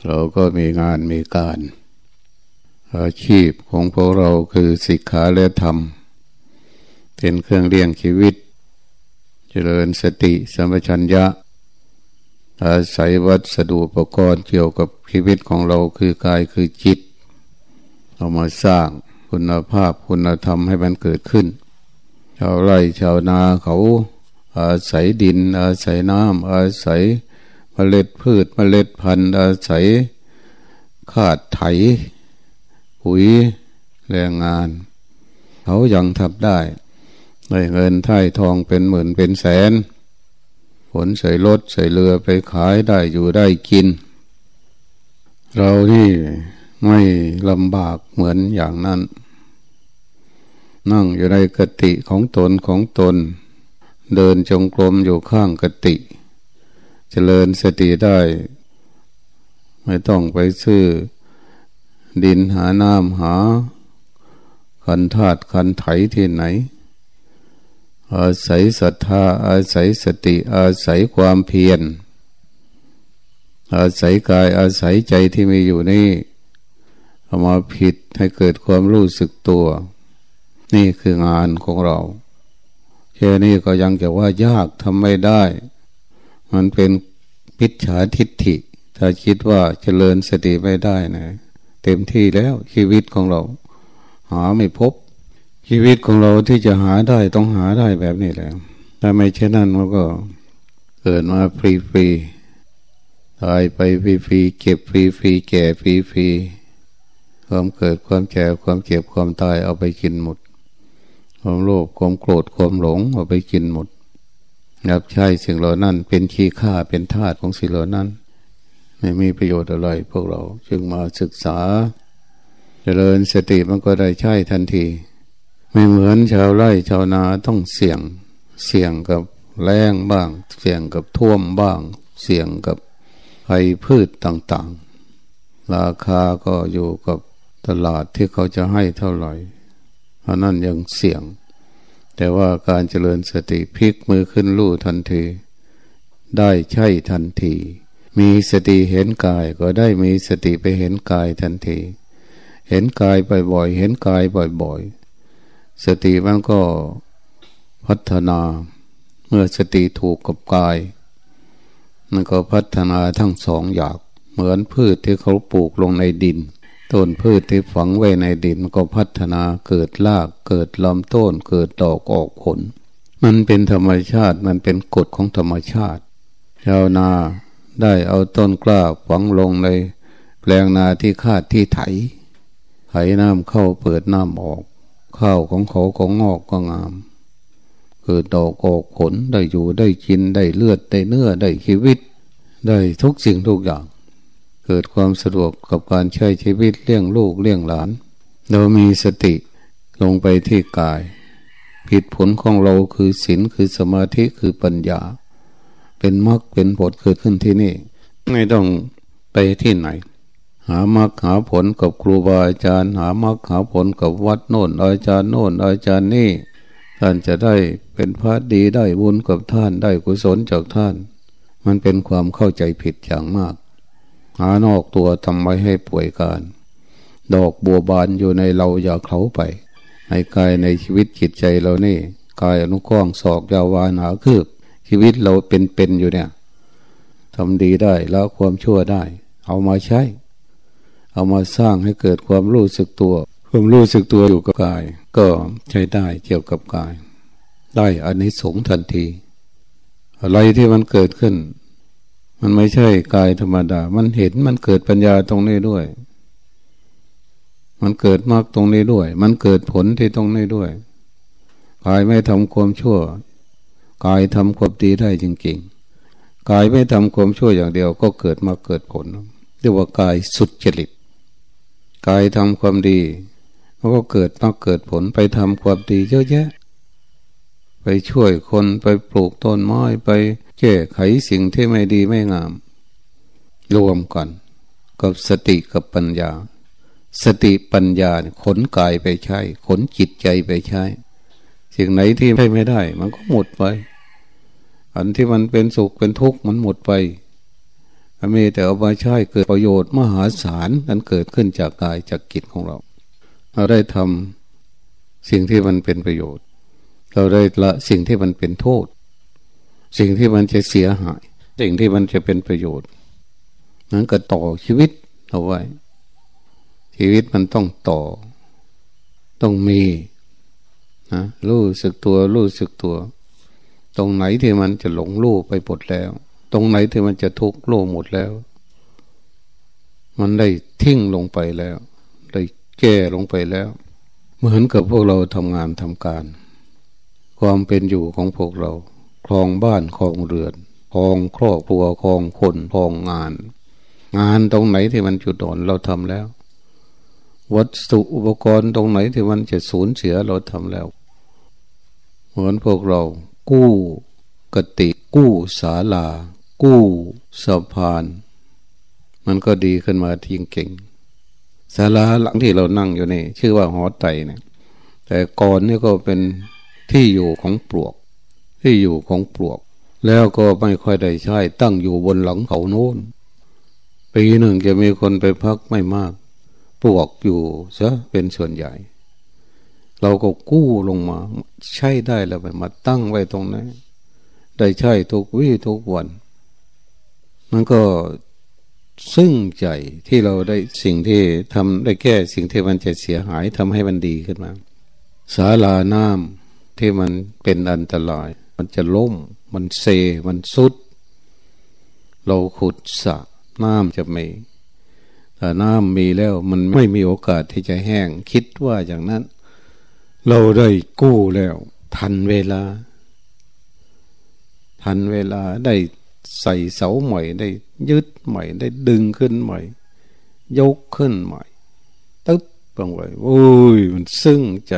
เราก็มีงานมีการอาชีพของพวกเราคือศิกขาและธรรมเป็นเครื่องเลี้ยงชีวิตเจริญสติสัมปชัญญะอาศัยวัสดุอุปกรณ์เกี่ยวกับชีวิตของเราคือกายคือจิตเอามาสร้างคุณภาพคุณธรรมให้มันเกิดขึ้นชาวไร่ชาวนาเขาอาศัยดินอาศัยน้ำอาศัยเมล็ดพืชเมล็ดพันธุ์อาศัยคาดไถปุ๋ยแรงงานเขายังทำได้เงินไถ่ทองเป็นหมื่นเป็นแสนขนใส่รถใส่เรือไปขายได้อยู่ได้กินเรานี่ไม่ลำบากเหมือนอย่างนั้นนั่งอยู่ในกุฏิของตนเดินจงกรมอยู่ข้างกุฏิเจริญสติได้ไม่ต้องไปซื้อดินหาน้ำหาคันธาตุคันไถที่ไหนอาศัยศรัทธาอาศัยสติอาศัยความเพียรอาศัยกายอาศัยใจที่มีอยู่นี่เอามาผิดให้เกิดความรู้สึกตัวนี่คืองานของเราแค่นี้ก็ยังจะว่ายากทำไม่ได้มันเป็นมิจฉาทิฏฐิถ้าคิดว่าเจริญสติไม่ได้นะเต็มที่แล้วชีวิตของเราหาไม่พบชีวิตของเราที่จะหาได้ต้องหาได้แบบนี้แหละถ้าไม่เช่นนั้นมันก็เกิดมาฟรีๆตายไปฟรีๆเก็บฟรีๆแก่ฟรีๆความเกิดความแก่ความเจ็บความตายเอาไปกินหมดความโลภความโกรธความหลงเอาไปกินหมดรับใช้สิ่งเหล่านั้นเป็นขี้ข้าเป็นทาสของสิ่งเหล่านั้นไม่มีประโยชน์อะไรพวกเราจึงมาศึกษาเจริญสติมันก็ได้ใช้ทันทีไม่เหมือนชาวไร่ชาวนาต้องเสี่ยงกับแล้งบ้างเสี่ยงกับท่วมบ้างเสี่ยงกับภัยพืชต่างๆราคาก็อยู่กับตลาดที่เขาจะให้เท่าไหร่เพราะนั้นยังเสี่ยงแต่ว่าการเจริญสติพลิกมือขึ้นลู่ทันทีได้ใช่ทันทีมีสติเห็นกายก็ได้มีสติไปเห็นกายทันทีเห็นกายบ่อยๆเห็นกายบ่อยๆสติมันก็พัฒนาเมื่อสติถูกกับกายมันก็พัฒนาทั้งสองอย่างเหมือนพืชที่เขาปลูกลงในดินต้นพืชที่ฝังไว้ในดินมันก็พัฒนาเกิดรากเกิดลำต้นเกิดดอกออกผลมันเป็นธรรมชาติมันเป็นกฎของธรรมชาติชาวนาได้เอาต้นกล้าฝังลงในแปลงนาที่คาดที่ไถน้ำเข้าเปิดน้ำออกข้าวของเขาของงอกก็งามเกิดดอกออกผลได้อยู่ได้กินได้เลือดได้เนื้อได้ชีวิตได้ทุกสิ่งทุกอย่างเกิดความสะดวกกับการใช้ชีวิตเลี้ยงลูกเลี้ยงหลานเรามีสติลงไปที่กายผิดผลของเราคือศีลคือสมาธิคือปัญญาเป็นมรรคเป็นผลเกิดขึ้นที่นี่ไม่ต้องไปที่ไหนหามรรคหาผลกับครูบาอาจารย์หามรรคหาผลกับวัดโน่นอาจารย์โน่นอาจารย์นี่ท่านจะได้เป็นพระดีได้บุญกับท่านได้กุศลจากท่านมันเป็นความเข้าใจผิดอย่างมากหานอกตัวทำไว้ให้ป่วยการดอกบัวบานอยู่ในเราอย่าเขาไปให้กายในชีวิตจิตใจเรานี่กายอนุกรองศอกยาววาหนาคืบชีวิตเราเป็นอยู่เนี่ยทำดีได้แล้วความชั่วได้เอามาใช้เอามาสร้างให้เกิดความรู้สึกตัวความรู้สึกตัวอยู่กับกายก็ใช้ได้เกี่ยวกับกายได้อานิสงส์ทันทีอะไรที่มันเกิดขึ้นมันไม่ใช่กายธรรมดามันเห็นมันเกิดปัญญาตรงนี้ด้วยมันเกิดมรรคตรงนี้ด้วยมันเกิดผลที่ตรงนี้ด้วยกายไม่ทำความชั่วกายทำความดีได้จริงๆกายไม่ทำความชั่วอย่างเดียวก็เกิดมรรคเกิดผลเรียกว่ากายสุจริตกายทำความดีแล้วก็เกิดมรรคเกิดผลไปทำความดีเยอะแยะไปช่วยคนไปปลูกต้นไม้ไปแก้ไขสิ่งที่ไม่ดีไม่งามรวมกันกับสติกับปัญญาสติปัญญาขนกายไปใช้ขนจิตใจไปใช้สิ่งไหนที่ใช้ไม่ได้มันก็หมดไปอันที่มันเป็นสุขเป็นทุกข์มันหมดไปมีแต่เอามาใช้เกิดประโยชน์มหาศาลนั้นเกิดขึ้นจากกายจากจิตของเราเราได้ทำสิ่งที่มันเป็นประโยชน์เราได้ละสิ่งที่มันเป็นโทษสิ่งที่มันจะเสียหายสิ่งที่มันจะเป็นประโยชน์นั้นก็ต่อชีวิตเอาไว้ชีวิตมันต้องต่อต้องมีนะรู้สึกตัวรู้สึกตัวตรงไหนที่มันจะหลงรู้ไปหมดแล้วตรงไหนที่มันจะทุกข์รู้หมดแล้วมันได้ทิ้งลงไปแล้วได้แก้ลงไปแล้วเหมือนกับพวกเราทำงานทำการความเป็นอยู่ของพวกเราครองบ้านครองเรือนครองครอบครัวครองคนครองงานตรงไหนที่มันจุดอ่อนเราทำแล้ววัสดุอุปกรณ์ตรงไหนที่มันจะสูญเสียเราทำแล้วเหมือนพวกเรากู้กติกู้ศาลากู้สะพานมันก็ดีขึ้นมาทิ้งเก่งศาลาหลังที่เรานั่งอยู่นี่ชื่อว่าหอไตรเนี่ยแต่ก่อนนี่ก็เป็นที่อยู่ของปลวกที่อยู่ของปลวกแล้วก็ไม่ค่อยได้ใช้ตั้งอยู่บนหลังเขาโน้นปีหนึ่งจะมีคนไปพักไม่มากปลวกอยู่ซะเป็นส่วนใหญ่เราก็กู้ลงมาใช้ได้แล้วไปมาตั้งไว้ตรงนั้นได้ใช้ทุกวี่ทุกวันมันก็ซึ้งใจที่เราได้สิ่งที่ทำได้แก้สิ่งที่มันจะเสียหายทำให้มันดีขึ้นมาศาลาน้ำที่มันเป็นอันตรายมันจะล้มมันเซมันสุดเราขุดสระน้ำจะมีแต่น้ำมีแล้วมันไม่มีโอกาสที่จะแห้งคิดว่าอย่างนั้นเราได้กู้แล้วทันเวลาได้ใส่เสาใหม่ได้ยึดใหม่ได้ดึงขึ้นใหม่ยกขึ้นใหม่ตึ๊บลงไปโอ้ยมันซึ้งใจ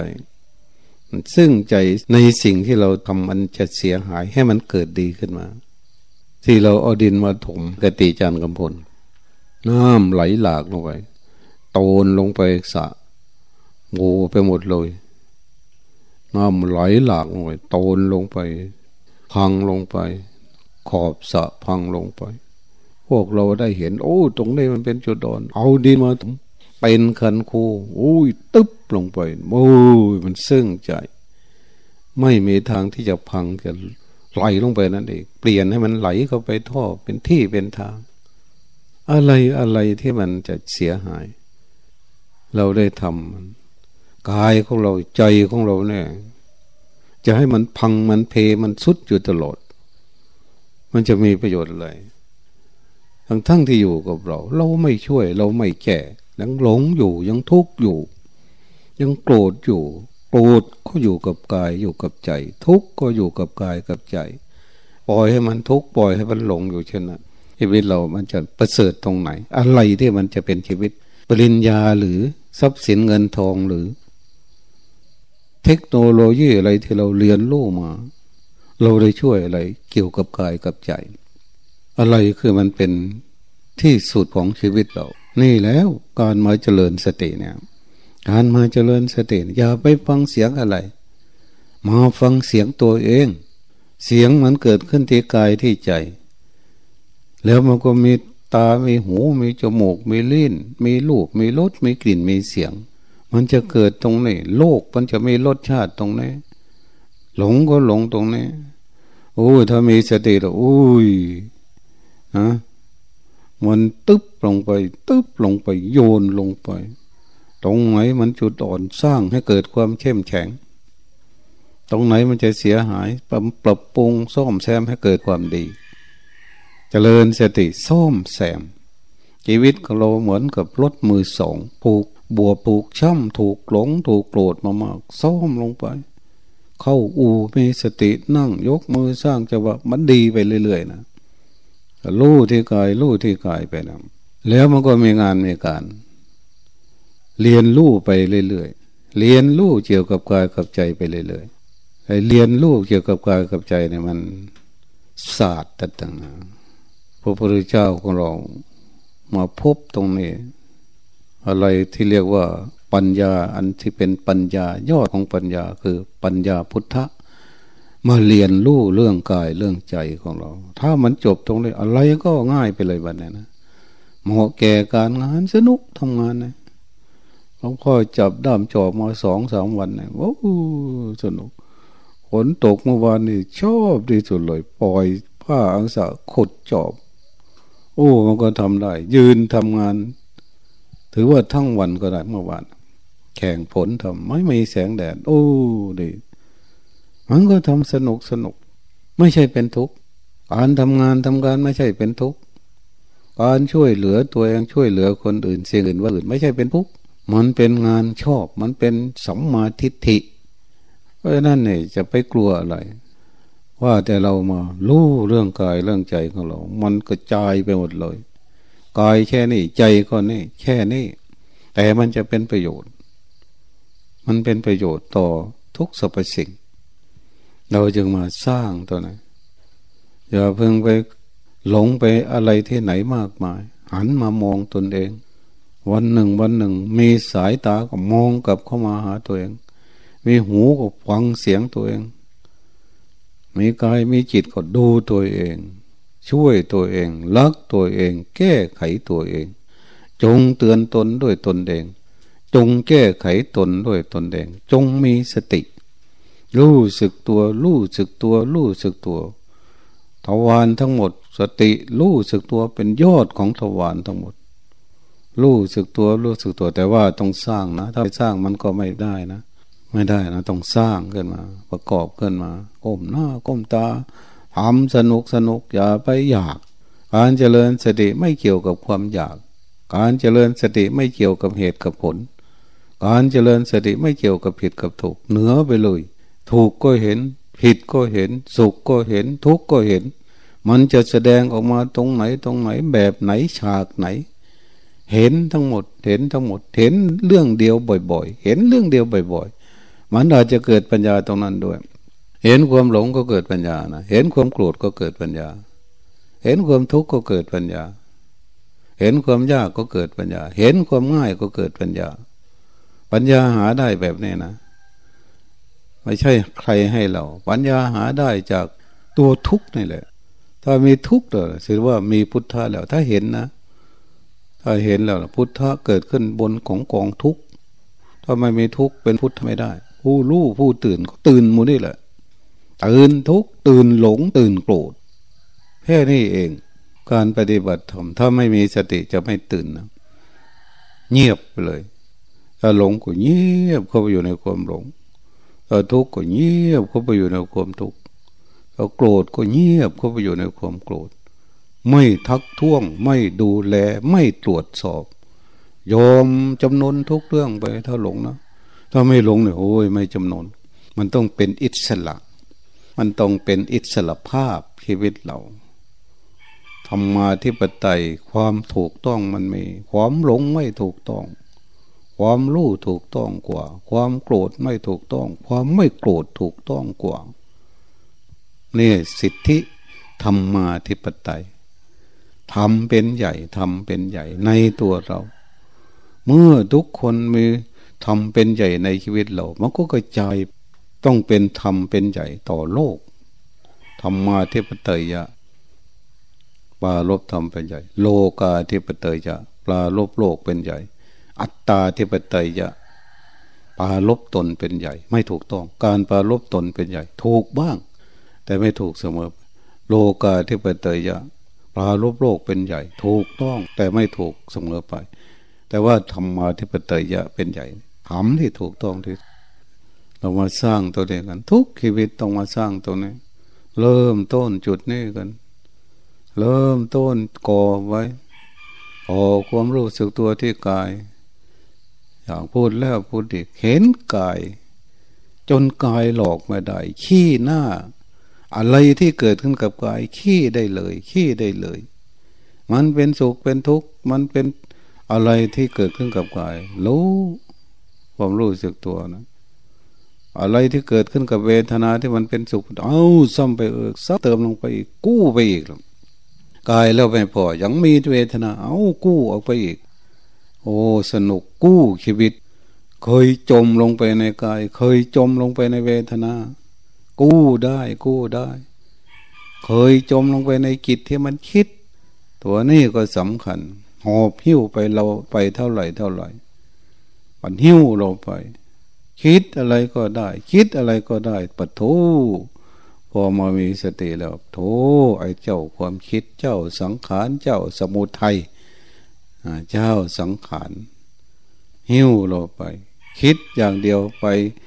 ในสิ่งที่เราทำมันจะเสียหายให้มันเกิดดีขึ้นมาที่เราเอาดินมาถมกติจานกำพลน้ำไหลหลากลงไปโตนลงไปสระโง่ไปหมดเลยน้ำไหลหลากลงไปโตนลงไปพังลงไปขอบสระพังลงไปพวกเราได้เห็นโอ้ตรงนี้มันเป็นจุดอ่อนเอาดินมาเป็นคันคูโอ้ยตึ๊บลงไปโอ้ยมันซึ้งใจไม่มีทางที่จะพังจะไหลลงไปนั่นเองเปลี่ยนให้มันไหลเข้าไปท่อเป็นที่เป็นทางอะไรที่มันจะเสียหายเราได้ทำกายของเราใจของเราเนี่ยจะให้มันพังมันเพมันสุดอยู่ตลอดมันจะมีประโยชน์อะไรทั้งที่อยู่กับเราไม่ช่วยเราไม่แก้ยังหลงอยู่ยังทุกข์อยู่ยังโกรธอยู่โกรธก็อยู่กับกายอยู่กับใจทุกข์ก็อยู่กับกายกับใจปล่อยให้มันทุกข์ปล่อยให้มันหลงอยู่เช่นนั้นชีวิตเรามันจะประเสริฐตรงไหนอะไรที่มันจะเป็นชีวิตปริญญาหรือทรัพย์สินเงินทองหรือเทคโนโลยีอะไรที่เราเรียนรู้มาเราได้ช่วยอะไรเกี่ยวกับกายกับใจอะไรคือมันเป็นที่สุดของชีวิตเรานี่แล้วการมาเจริญสติเนี่ยการมาเจริญสติอย่าไปฟังเสียงอะไรมาฟังเสียงตัวเองเสียงมันเกิดขึ้นที่กายที่ใจแล้วมันก็มีตามีหูมีจมูกมีลิ้นมีรูปมีรสมีกลิ่นมีเสียงมันจะเกิดตรงนี้โลกมันจะมีรสชาติตรงนี้หลงก็หลงตรงนี้โอ้ยถ้ามีสติแล้วโอ้ยนะมันตึ๊บลงไปโยนลงไปตรงไหนมันจุดอ่อนสร้างให้เกิดความเข้มแข็งตรงไหนมันจะเสียหายปรับปรุงซ่อมแซมให้เกิดความดีเจริญสติซ่อมแซมชีวิตของเราเหมือนกับรถมือสองผูกบัวผูกช่ำถูกหลงถูกโกรธมามากซ่อมลงไปเข้าอู่มีสตินั่งยกมือสร้างจังหวะมันดีไปเรื่อยๆนะรู้ที่กายไปนะแล้วมันก็มีงานมีการเรียนรู้ไปเรื่อยๆเรียนรู้เกี่ยวกับกายกับใจไปเรื่อยๆไอ้เรียนรู้เกี่ยวกับกายกับใจเนี่ยมันศาสตร์ต่างๆพระพุทธเจ้าของเรามาพบตรงนี้อะไรที่เรียกว่าปัญญาอันที่เป็นปัญญายอดของปัญญาคือปัญญาพุทธะมาเรียนรู้เรื่องกายเรื่องใจของเราถ้ามันจบตรงนี้อะไรก็ง่ายไปเลยวันนี้นะเหมาะแก่การงานสนุกทำงานนะหลวงพ่อจับด้ามจอบมา2-3 วันนะโอ้สนุกฝนตกเมื่อวานนี่ชอบที่สุดเลยปล่อยผ้าอังสะขุดจอบโอ้มันก็ทำได้ยืนทำงานถือว่าทั้งวันก็ได้เมื่อวานแข่งผลทำไม่มีแสงแดดโอ้ดีมันก็ทำสนุกไม่ใช่เป็นทุกข์การทำงานทำการไม่ใช่เป็นทุกข์การช่วยเหลือตัวเองช่วยเหลือคนอื่นสิ่งอื่นว่าอื่นไม่ใช่เป็นทุกข์มันเป็นงานชอบมันเป็นสัมมาทิฏฐิเพราะฉะนั้นเนี่ยจะไปกลัวอะไรว่าแต่เรามารู้เรื่องกายเรื่องใจของเรามันกระจายไปหมดเลยกายแค่นี้ใจก็นี่แค่นี้แต่มันจะเป็นประโยชน์มันเป็นประโยชน์ต่อทุกสรรพสิ่งเราจึงมาสร้างตัวนั้นอย่าเพิ่งไปหลงไปอะไรที่ไหนมากมายหันมามองตนเองวันหนึ่งมีสายตาก็มองกลับเข้ามาหาตัวเองมีหูก็ฟังเสียงตัวเองมีกายมีจิตก็ดูตัวเองช่วยตัวเองรักตัวเองแก้ไขตัวเองจงเตือนตนด้วยตนเองจงแก้ไขตนด้วยตนเองจงมีสติรู้สึกตัวรู้สึกตัวรู้สึกตัวทวารทั้งหมดสติรู้สึกตัวเป็นยอดของทวารทั้งหมดรู้สึกตัวรู้สึกตัวแต่ว่าต้องสร้างนะถ้าไม่สร้างมันก็ไม่ได้นะไม่ได้นะต้องสร้างขึ้นมาประกอบขึ้นมาก้มหน้าก้มตาทำสนุกอย่าไปอยากการเจริญสติไม่เกี่ยวกับความอยากการเจริญสติไม่เกี่ยวกับเหตุกับผลการเจริญสติไม่เกี่ยวกับผิดกับถูกเหนือไปเลยถูกก็เห็นผิดก็เห็นสุขก็เห็นทุกข์ก็เห็นมันจะแสดงออกมาตรงไหนแบบไหนฉากไหนเห็นทั้งหมดเห็นทั้งหมดเห็นเรื่องเดียวบ่อยๆเห็นเรื่องเดียวบ่อยๆมันอาจจะเกิดปัญญาตรงนั้นด้วยเห็นความหลงก็เกิดปัญญานะเห็นความโกรธก็เกิดปัญญาเห็นความทุกข์ก็เกิดปัญญาเห็นความยากก็เกิดปัญญาเห็นความง่ายก็เกิดปัญญาปัญญาหาได้แบบนี้นะไม่ใช่ใครให้เราปัญญาหาได้จากตัวทุกข์นี่แหละถ้ามีทุกข์เดี๋ยวถือว่ามีพุทธะแล้วถ้าเห็นนะถ้าเห็นแล้วพุทธะเกิดขึ้นบนของกองทุกข์ถ้าไม่มีทุกข์เป็นพุทธไม่ได้ผู้รู้ผู้ตื่นก็ตื่นหมดนี่แหละตื่นทุกข์ตื่นหลงตื่นโกรธแค่นี้เองการปฏิบัติธรรมถ้าไม่มีสติจะไม่ตื่นนะเงียบไปเลยถ้าหลงก็เงียบเข้าไปอยู่ในความหลงถ้าทุกข์ก็เงียบเข้าไปอยู่ในความทุกข์ถ้าโกรธก็เงียบเข้าไปอยู่ในความโกรธไม่ทักท้วงไม่ดูแลไม่ตรวจสอบยอมจำนนทุกเรื่องไปถ้าหลงนะถ้าไม่หลงเนี่ยโอ้ยไม่จำนนมันต้องเป็นอิสระมันต้องเป็นอิสระภาพชีวิตเราธรรมาธิปไตยความถูกต้องมันมีความหลงไม่ถูกต้องความรู้ถูกต้องกว่าความโกรธไม่ถูกต้องความไม่โกรธถูกต้องกว่านี่สิทธิธรรมาธิปไตยทำเป็นใหญ่ทำเป็นใหญ่ในตัวเราเมื่อทุกคนมีทำเป็นใหญ่ในชีวิตเรามันก็กระจายต้องเป็นธรรมเป็นใหญ่ต่อโลกธรรมาธิปไตยะปราลบธรรมเป็นใหญ่โลกาธิปไตยะปราลบโลกเป็นใหญ่อัตตาธิปไตยะปราลบตนเป็นใหญ่ไม่ถูกต้องการปราลบตนเป็นใหญ่ถูกบ้างแต่ไม่ถูกเสมอโลกาธิปไตยะปราลบโลกเป็นใหญ่ถูกต้องแต่ไม่ถูกเสมอไปแต่ว่าธรรมาธิปไตยะเป็นใหญ่ทำที่ถูกต้องที่เรามาสร้างตัวเองกันทุกชีวิตต้องมาสร้างตัวนี้เริ่มต้นจุดนี้กันเริ่มต้นก่อไว้ความรู้สึกตัวที่กายอย่างพูดแล้วพูดอีกเห็นกายจนกายหลอกไม่ได้ขี้หน้าอะไรที่เกิดขึ้นกับกายขี้ได้เลยขี้ได้เลยมันเป็นสุขเป็นทุกข์มันเป็นอะไรที่เกิดขึ้นกับกายรู้ความรู้สึกตัวนะอะไรที่เกิดขึ้นกับเวทนาที่มันเป็นสุขซ้ำไปซ้ำเติมลงไปอีกกู้ไปอีกกายแล้วไม่พอยังมีเวทนากู้ออกไปอีกโอ้สนุกกู้ชีวิตเคยจมลงไปในกายเคยจมลงไปในเวทนากู้ได้เคยจมลงไปในกิจที่มันคิดตัวนี้ก็สำคัญหอบหิ้วไปเราไปเท่าไหร่มันหิ้วเราไปคิดอะไรก็ได้คิดอะไรก็ได้ปะโถพอมามีสติแล้วโถไอ้เจ้าความคิดเจ้าสังขารเจ้าสมุทัยเจ้าสังขารหิ้วเราไปคิดอย่างเดียวไป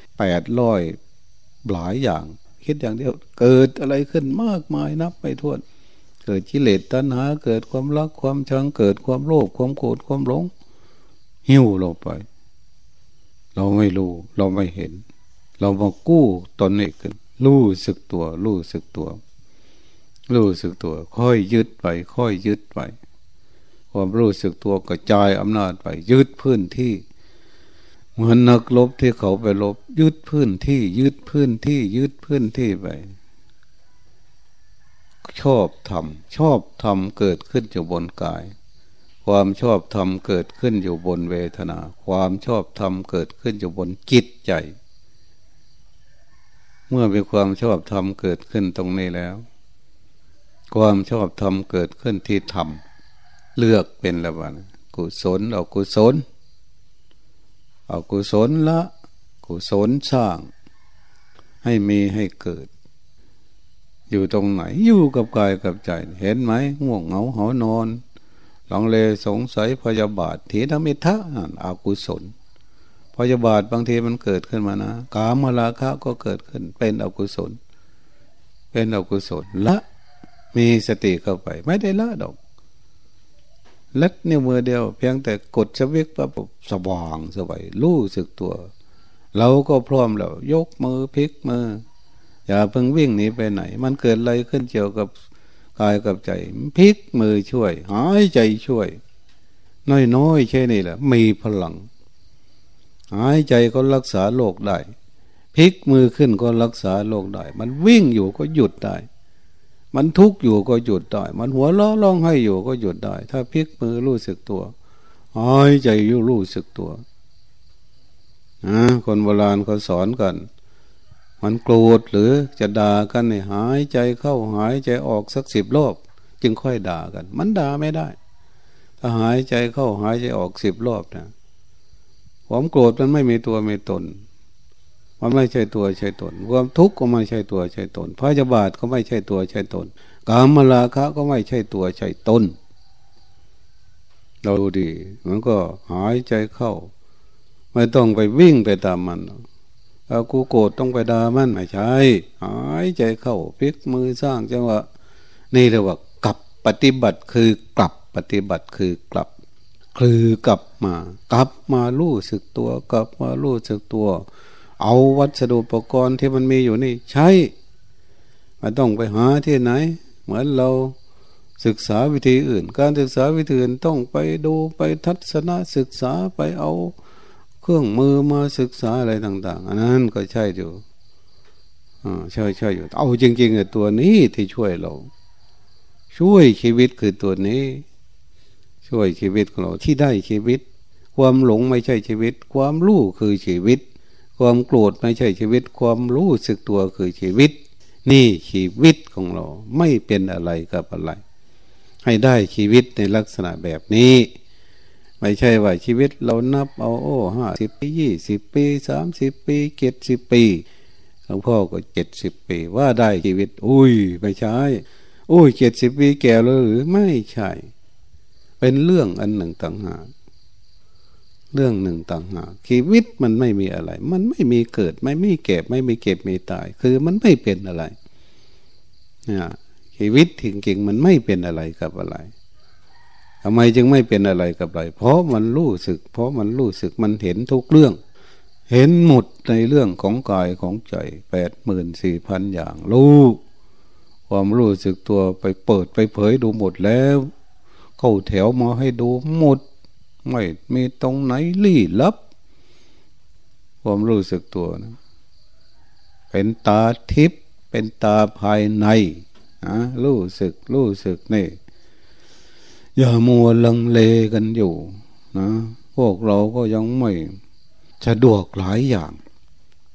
800หลายอย่างคิดอย่างเดียวเกิดอะไรขึ้นมากมายนับไม่ถ้วนเกิดกิเลสตัณหาเกิดความรักความชังเกิดความโลภความโกรธความหลงหิ้วเราไปเราไม่รู้เราไม่เห็นเรามากู้ตนนี้ขึ้นรู้สึกตัวค่อยยึดไปความรู้สึกตัวกระจายอำนาจไปยึดพื้นที่เหมือนนักรบที่เขาไปรบยึดพื้นที่ไปชอบธรรมเกิดขึ้นอยู่บนกายความชอบธรรมเกิดขึ้นอยู่บนเวทนาความชอบธรรมเกิดขึ้นอยู่บนจิตใจเมื่อมีความชอบธรรมเกิดขึ้นตรงนี้แล้วความชอบธรรมเกิดขึ้นที่ธรรมเลือกเป็นละวันกุศลเอากุศลละกุศลสร้างให้มีให้เกิดอยู่ตรงไหนอยู่กับกายกับใจเห็นไหมง่วงเหงาหอนอนหลังเลสงสัยพยาบาทถีนมิทะอกุศลพยาบาทบางทีมันเกิดขึ้นมานะกามราคะก็เกิดขึ้นเป็นอกุศลละมีสติเข้าไปไม่ได้ละดอกเล็ดนิ้วมือเดียวเพียงแต่กดสวิตช์ปั๊บสว่างสบายรู้สึกตัวเราก็พร้อมแล้วยกมือพลิกมืออย่าเพิ่งวิ่งหนีไปไหนมันเกิดอะไรขึ้นเกี่ยวกับกายกับใจพลิกมือช่วยหายใจช่วยน้อยๆแค่นี้แหละมีพลังหายใจก็รักษาโรคได้พลิกมือขึ้นก็รักษาโรคได้มันวิ่งอยู่ก็หยุดได้มันทุกข์อยู่ก็หยุดได้มันหัวเราะร้องไห้อยู่ก็หยุดได้ถ้าพลิกมือรู้สึกตัวหายใจอยู่รู้สึกตัวคนโบราณเขาสอนกันมันโกรธหรือจะด่ากันเนี่ยหายใจเข้าหายใจออกสัก10 รอบจึงค่อยด่ากันมันด่าไม่ได้ถ้าหายใจเข้าหายใจออก10 รอบนะความโกรธมันไม่มีตัวมีตนมันไม่ใช่ตัวใช่ตนความทุกข์ก็ไม่ใช่ตัวใช่ตนพยาบาทก็ไม่ใช่ตัวใช่ตนกามราคะก็ไม่ใช่ตัวใช่ตนเราดูดีมันก็หายใจเข้าไม่ต้องไปวิ่งไปตามมันเอากูโกรธต้องไปด่ามันไม่ใช่หายใจเข้าพลิกมือสร้างจังหวะนี่เรียกว่ากลับปฏิบัติคือกลับปฏิบัติคือกลับกลับมารู้สึกตัวกลับมารู้สึกตัวเอาวัสดุอุปกรณ์ที่มันมีอยู่นี่ใช้ไม่ต้องไปหาที่ไหนเหมือนเราศึกษาวิธีอื่นการศึกษาวิธีอื่นต้องไปดูไปทัศนศึกษาไปเอาเครื่องมือมาศึกษาอะไรต่างๆอันนั้นก็ใช่อยู่ใช่อยู่เอาจริงๆตัวนี้ที่ช่วยเราช่วยชีวิตคือตัวนี้ช่วยชีวิตของเราที่ได้ชีวิตความหลงไม่ใช่ชีวิตความรู้คือชีวิตความโกรธไม่ใช่ชีวิตความรู้สึกตัวคือชีวิตนี่ชีวิตของเราไม่เป็นอะไรกับอะไรให้ได้ชีวิตในลักษณะแบบนี้ไม่ใช่ว่าชีวิตเรานับเอา50 ปี20 ปี30 ปี70 ปีหลวงพ่อก็70 ปีว่าได้ชีวิตไม่ใช่70 ปีแก่แล้วหรือไม่ใช่เป็นเรื่องอันหนึ่งต่างหากเรื่องหนึ่งต่างหากชีวิตมันไม่มีอะไรมันไม่มีเกิดไม่มีแก่ไม่มีเก็บไม่ตายคือมันไม่เป็นอะไรชีวิตจริงๆมันไม่เป็นอะไรกับอะไรทำไมจึงไม่เป็นอะไรกับอะไรเพราะมันรู้สึกมันเห็นทุกเรื่องเห็นหมดในเรื่องของกายของใจ84,000 อย่างรู้ความรู้สึกตัวไปเปิดไปเผยดูหมดแล้วเข้าแถวมาให้ดูหมดไม่มีตรงไหนลี้ลับความรู้สึกตัวนะเป็นตาทิพย์เป็นตาภายในรู้สึกนี่อย่ามัวลังเลกันอยู่นะพวกเราก็ยังไม่สะดวกหลายอย่าง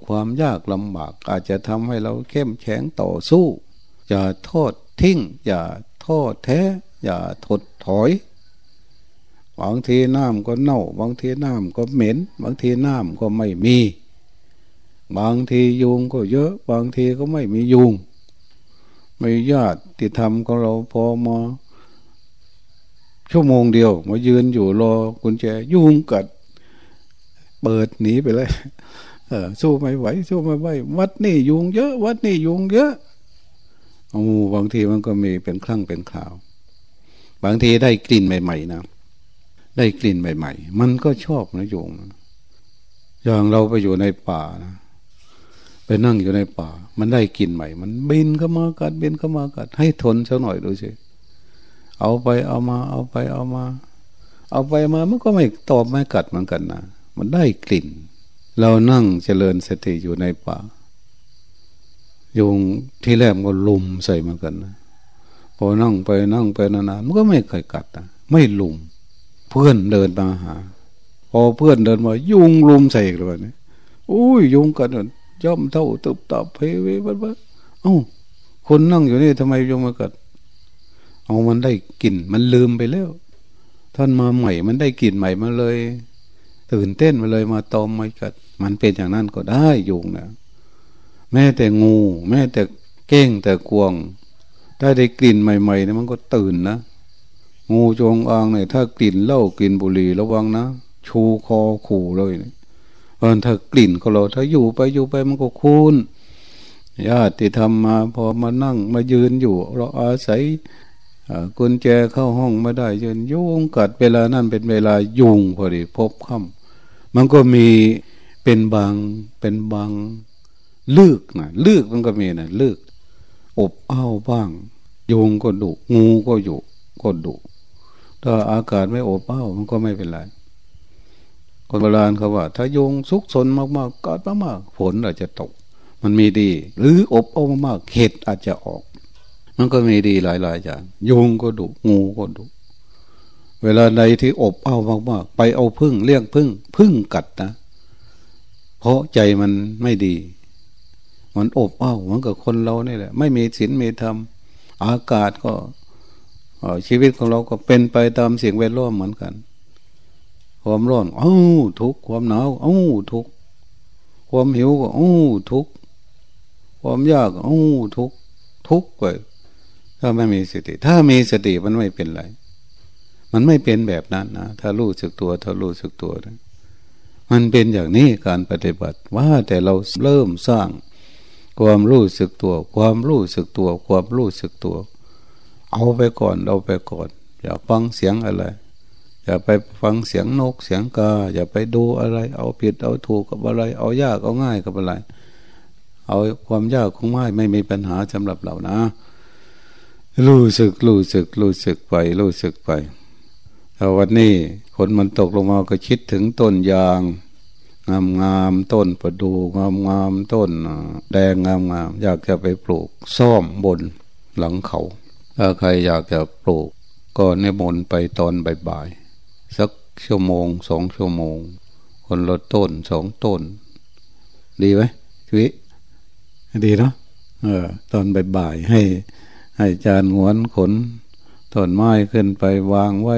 ความยากลำบากอาจจะทำให้เราเข้มแข็งต่อสู้อย่าทอดทิ้งอย่าท้อแท้อย่าถดถอยบางทีน้ำก็เน่าบางทีน้ำก็เหม็นบางทีน้ำก็ไม่มีบางทียุงก็เยอะบางทีก็ไม่มียุงไม่ญาติธรรมของเราพอมาชั่วโมงเดียวมายืนอยู่รอกุญแจยุงกัดเปิดหนีไปเลยสู้ไม่ไหวสู้ไม่ไหววัดนี่ยุงเยอะวัดนี่ยุงเยอะบางทีมันก็มีเป็นครั้งเป็นคราวบางทีได้กลิ่นใหม่ๆนะได้กลิ่นใหม่ๆมันก็ชอบนะยุงอย่างเราไปอยู่ในป่านะไปนั่งอยู่ในป่ามันได้กลิ่นใหม่มันบินเข้ามากัดบินเข้ามากัดให้ทนสักหน่อยดูสิเอาไปเอามาเอาไปเอามาเอาไปมามันก็ไม่ตอบไม่กัดเหมือนกันนะมันได้กลิ่นเรานั่งเจริญสติอยู่ในป่ายุงที่แรกมันก็ลุมใส่เหมือนกันนะพอนั่งไปนั่งไปนานๆมันก็ไม่เคยกัดนะไม่ลุมเพื่อนเดินมาหาพอเพื่อนเดินมายุงลุมใส่อีกเลยนี่อุ้ยยุงกัดย่อมเท่าตุบตับเพเวบ้าเอ้าคนนั่งอยู่นี่ทำไมยุงมากัดเอามันได้กลิ่นมันลืมไปแล้วท่านมาใหม่มันได้กลิ่นใหม่มาเลยตื่นเต้นมาเลยมาตอมมากัดมันเป็นอย่างนั้นก็ได้ยุงนะแม้แต่งูแม้แต่เก้งแต่กวางถ้าได้กลิ่นใหม่ๆเนี่ยมันก็ตื่นนะงูจงอางเนี่ยถ้ากลิ่นเหล้ากลิ่นบุหรี่ระวังนะชูคอขู่เลยถ้ากลิ่นของเราถ้าอยู่ไปมันก็คุ้นญาติธรรมมาพอมานั่งมายืนอยู่เราอาศัยกุญแจเข้าห้องไม่ได้ยืนยุงกัดเวลานั้นเป็นเวลายุงพอดีพบค่ำมันก็มีเป็นบางลึกนะลึกมันก็มีนะลึกอบอ้าวบ้างยุงก็ดุงูก็อยู่ก็ดุถ้าอากาศไม่อบอ้าวมันก็ไม่เป็นไรคนโบราณเขาว่าถ้ายุงซุกซนมากๆกัดมากๆฝนอาจจะตกมันมีดีหรืออบอ้าวมากๆเห็ดอาจจะออกมันก็มีดีหลายๆอย่างยุงก็ดุงูก็ดุเวลาใดที่อบอ้าวมากๆไปเอาพึ่งเลี้ยงพึ่งกัดนะเพราะใจมันไม่ดีมันอบอ้าวเหมือนกับคนเรานี่แหละไม่มีศีลมีธรรมอากาศก็ชีวิตของเราก็เป็นไปตามสิ่งแวดล้อมเหมือนกันความร้อนทุกข์ความหนาวทุกข์ความหิวก็ทุกข์ความยากทุกข์ไปถ้าไม่มีสติถ้ามีสติมันไม่เป็นไรมันไม่เป็นแบบนั้นนะถ้ารู้สึกตัวนะมันเป็นอย่างนี้การปฏิบัติว่าแต่เราเริ่มสร้างความรู้สึกตัวความรู้สึกตัวความรู้สึกตัวเอาไปก่อนอย่าฟังเสียงอะไรอย่าไปฟังเสียงนกเสียงกาอย่าไปดูอะไรเอาผิดเอาถูกกับอะไรเอายากเอาง่ายกับอะไรเอาความยากของไม่มีปัญหาสำหรับเรานะรู้สึกไปแต่วันนี้ฝนมันตกลงมาก็คิดถึงต้นยางงามต้นประดู่งามต้นแดงงามอยากจะไปปลูกซ่อมบนหลังเขาถ้าใครอยากจะปลูกก็นิมนต์ไปตอนบ่ายๆสักชั่วโมง2 ชั่วโมงคนละต้น2 ต้นดีไหมชีวิตดีเนาะตอนบ่ายๆให้จานหวนขนต้นไม้ขึ้นไปวางไว้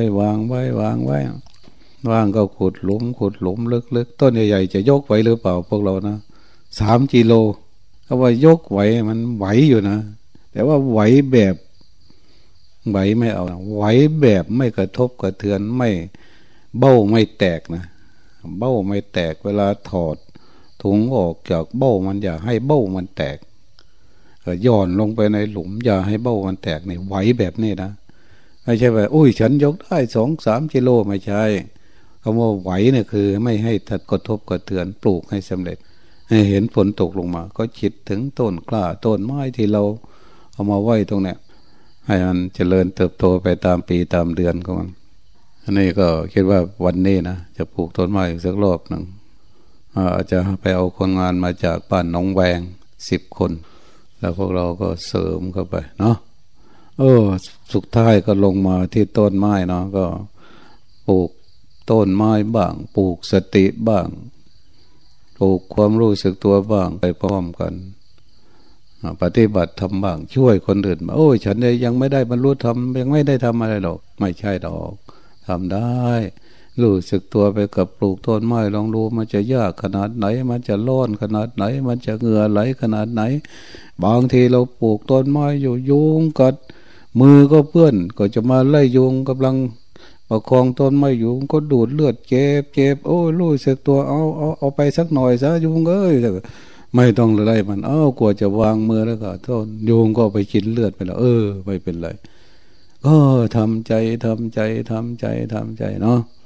ว่างก็ขุดหลุมลึกๆต้นใหญ่ๆจะยกไหวหรือเปล่าพวกเรานะ3 กิโลเขาว่ายกไหวมันไหวอยู่นะแต่ว่าไหวแบบไหวไม่เอาไหวแบบไม่กระทบกระเทือนไม่เบ้าไม่แตกนะเบ้าไม่แตกเวลาถอดถุงออกจากเบ้ามันอย่าให้เบ้ามันแตกย่อนลงไปในหลุมอย่าให้เบ้ามันแตกนี่ไหวแบบนี้นะไม่ใช่ว่าอุ้ยฉันยกได้2-3 กิโลไม่ใช่คำว่าไหวเนี่ยคือไม่ให้กระทบกระเทือนปลูกให้สำเร็จให้เห็นฝนตกลงมาก็คิดถึงต้นกล้าต้นไม้ที่เราเอามาไว้ตรงเนี้ยให้มันเจริญเติบโตไปตามปีตามเดือนของมันอันนี้ก็คิดว่าวันนี้นะจะปลูกต้นไม้อีกสักรอบหนึ่งอาจจะไปเอาคนงานมาจากบ้านหนองแวง10 คนแล้วพวกเราก็เสริมเข้าไปเนาะสุดท้ายก็ลงมาที่ต้นไม้เนาะก็ปลูกต้นไม้บ้างปลูกสติบ้าง พลูกความรู้สึกตัวบ้างไปพร้อมกันปฏิบัติทำบ้างช่วยคนอื่นโอ้ยฉันยังไม่ได้บรรลุธรรมยังไม่ได้ทำอะไรหรอกไม่ใช่ดอกทำได้รู้สึกตัวไปกับปลูกต้นไม้ลองดูมันจะยากขนาดไหนมันจะร้อนขนาดไหนมันจะเหงื่อไหลขนาดไหนบางทีเราปลูกต้นไม้อยู่ยุงกัดมือก็เปื้อนก็จะมาไล่ยุงกำลังประคองต้นไม้อยู่ก็ดูดเลือดเจ็บโอ้รู้สึกตัวเอาไปสักหน่อยซะยุงเอ้ยไม่ต้องไล่มันกลัวจะวางมือแล้วก็ต้นยุงก็ไปกินเลือดไปแล้วไม่เป็นไรทำใจเนาะ